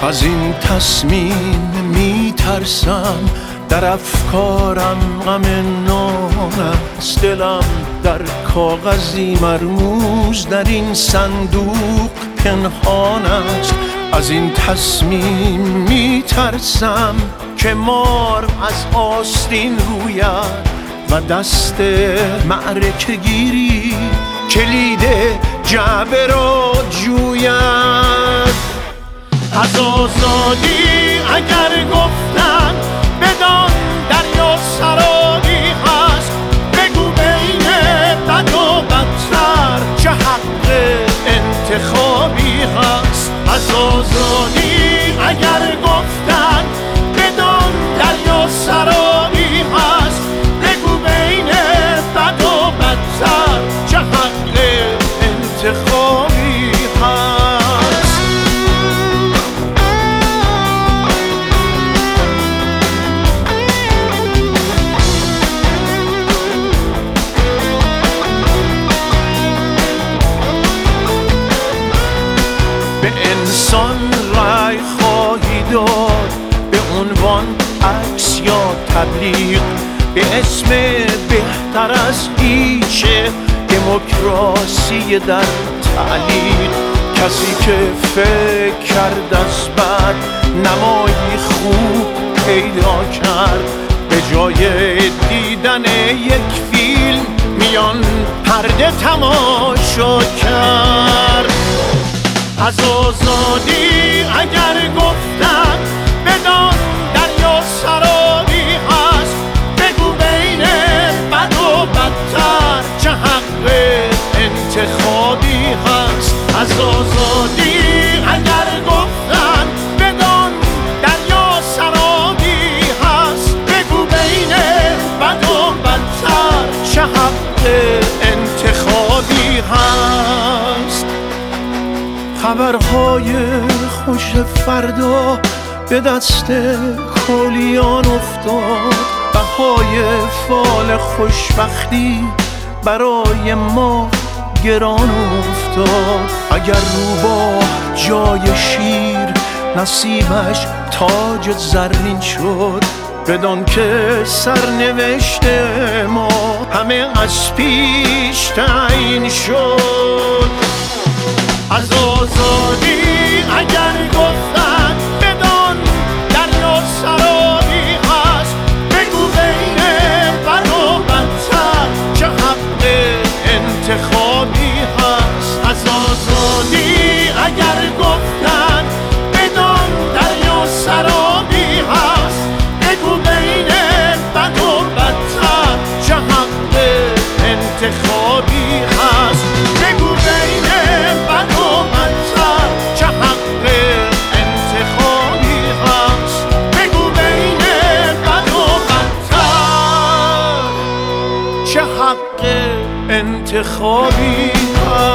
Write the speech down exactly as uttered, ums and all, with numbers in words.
از این تصمیم میترسم، در افکارم غم نان است، دلم در کاغذی مرموز در این صندوق پنهان است. از این تصمیم میترسم که مار از آستین روید و دست معرکه گیری کلید جعبه را جوید. از آزادی اگر گفتن بدان دریا سرابی هست، بگو بین بد و بدتر چه حق انتخابی هست. از آزادی اگر گفتن بدان دریا سرابی هست، بگو بین بد و بدتر چه حق انتخابی هست. به انسان رای خواهی داد به عنوان عکس یا تبلیغ، به اسم بهتر از هیچه دموکراسی در تعلیق. کسی که فکر کرد از بد نمایی خوب پیدا کرد، به جای دیدن یک فیلم میان پرده تماشا کرد. از آزادی اگر گفتن بدان دریا سرابی هست، بگو بین بد و بدتر چه حق انتخابی هست. از آزادی اگر گفتن بدان دریا سرابی هست، بگو بین بد و بدتر چه حق انتخابی هست. خبرهای خوش فردا به دست کولیان افتاد، بهای فال خوشبختی برای ما گران افتاد. اگر روباه جای شیر نصیبش تاج زرین شد، بدان که سرنوشت ما همه از پیش تعیین شد. از آزادی اگر گفتن بدان دریا سرابی هست، بگو بین بد و بدتر چه حق انتخابی هست. از آزادی اگر گفتن بدان دریا سرابی هست، بگو بین بد و بدتر چه حق انتخابی هست. بگو بین بد و بدتر چه حق انتخابی هست. بگو بین بد و بدتر چه حق انتخابی هست.